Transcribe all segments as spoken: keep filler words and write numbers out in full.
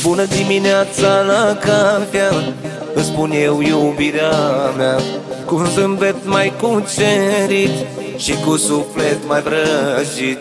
Bună dimineața la cafea, îți spun eu iubirea mea, cu un zâmbet mai cucerit și cu suflet mai vrăjit.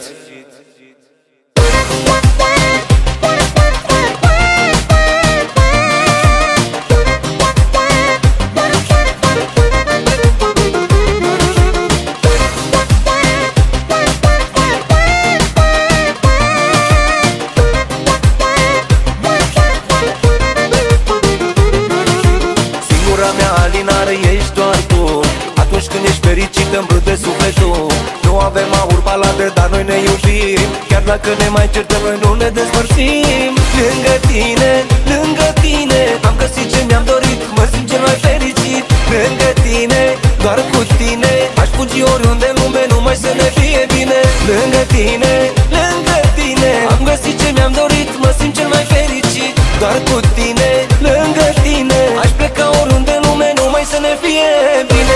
Alinare ești doar tu, atunci când ești fericit îmi brâde sufletul. Nu avem aur palade, dar noi ne iubim, chiar dacă ne mai certăm, noi nu ne despărțim. Lângă tine, lângă tine, am găsit ce mi-am dorit, mă simt cel mai fericit. Lângă tine, doar cu tine, aș fugi oriunde în lume, numai să ne fie bine. Lângă tine, lângă tine, am găsit ce mi-am dorit, mă simt cel mai fericit. Doar cu tine, lângă tine, aș pleca oriunde în lume, numai să ne fie bine.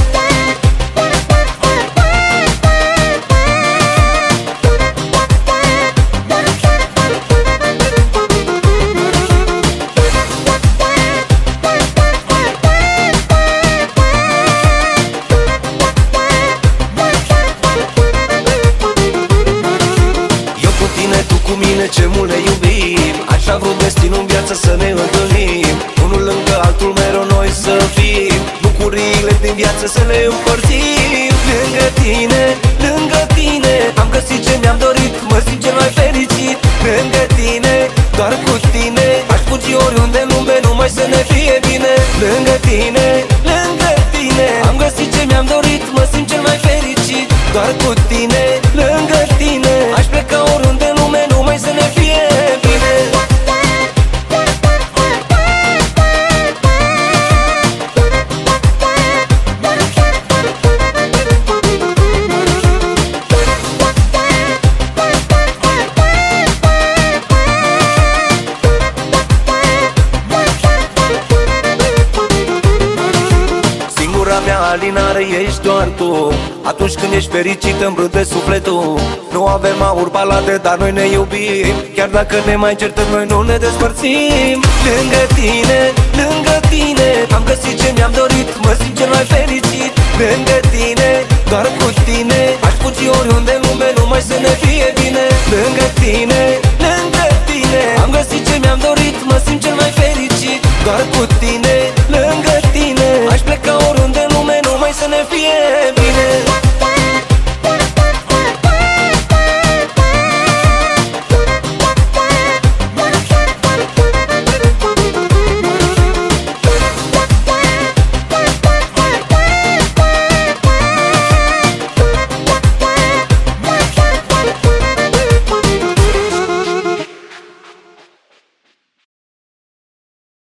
Eu cu tine, tu cu mine, ce mult ne iubim. Așa vrut destinul în viață să ne întâlnim, unul lângă altul mereu noi să fim, bucuriile din viață să le împărțim. Lângă tine, lângă tine, am găsit ce mi-am dorit, mă simt cel mai fericit. Lângă tine, doar cu tine, aș fugi oriunde în lume, numai să ne fie bine. Lângă tine, lângă tine, am găsit ce mi-am dorit, mă simt cel mai fericit. Doar cu tine, lângă tine, aș pleca oriunde în lume, numai să ne fie bine. Mea alinare ești doar tu, atunci când ești fericit îmi brâde sufletul. Nu avem aur palade, dar noi ne iubim, chiar dacă ne mai certăm, noi nu ne despărțim. Lângă tine, lângă tine, am găsit ce mi-am dorit, mă simt cel mai fericit. Lângă tine, doar cu tine, aș fugi oriunde în lume, numai să ne fie bine. Lângă tine, lângă tine, am găsit ce mi-am dorit, mă simt cel mai fericit. Doar cu tine